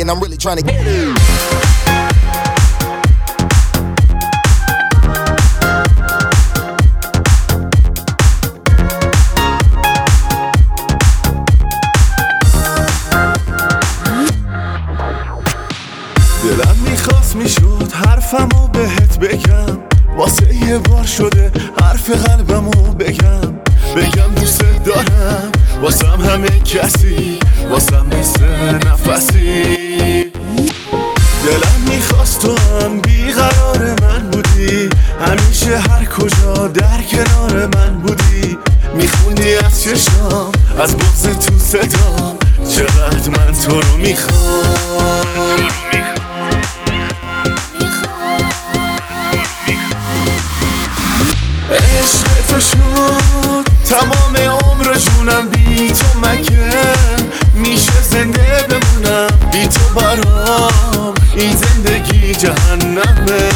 and I'm really trying to get دلم میخواست میشد حرفمو بهت بگم، واسه یه بار شده حرف قلبمو بگم دوست دارم، واسم همه کسی، واسم مثل نفسی. دلم میخواست تو هم بیقرار من بودی، همیشه هر کجا در کنار من بودی، میخوندی از چشام، از بغض تو صدام، چقدر من تو رو میخوام. عشق تو شد تمام عمر جونم، بی تو مگه میشه زنده بمونم؟ بی تو برام این زندگی جهنمه.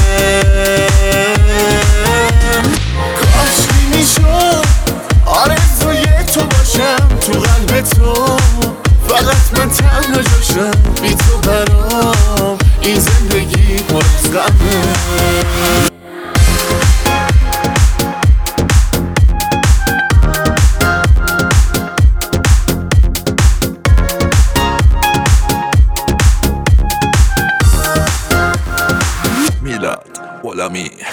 کاشکی میشد آرزوی تو باشم تو قلب تو، فقط من تنها جاشم، بی تو برام این زندگی پر از غمه. غلامی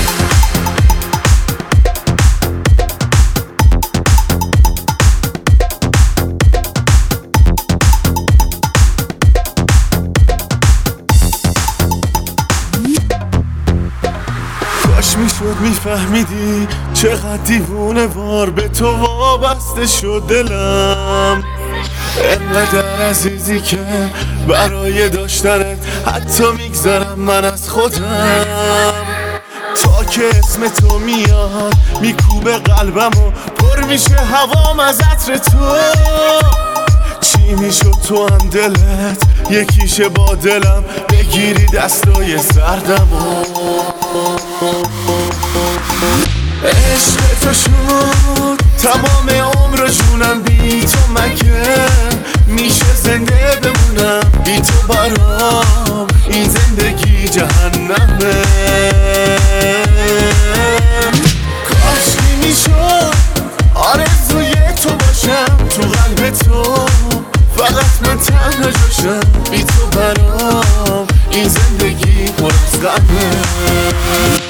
کاش میشد میفهمیدی چقدر دیوونه وار به تو وابسته شد دلم، انقدر عزیزی که برای داشتنت حتی میگذرم من از خودم. تا که اسم تو میاد میکوبه قلبم و پر میشه هوام از عطر تو. چی میشد تو هم دلت یکیشه با دلم، بگیری دستای سردم و عشق تو شد تمام عمر جونم، بی تو مگه میشه زنده بمونم؟ بی تو برام این زندگی جهنمه. کاشکی میشد آرزوی تو باشم تو قلب تو، فقط من تنها جاشم، بی تو برام این زندگی پر از غمه.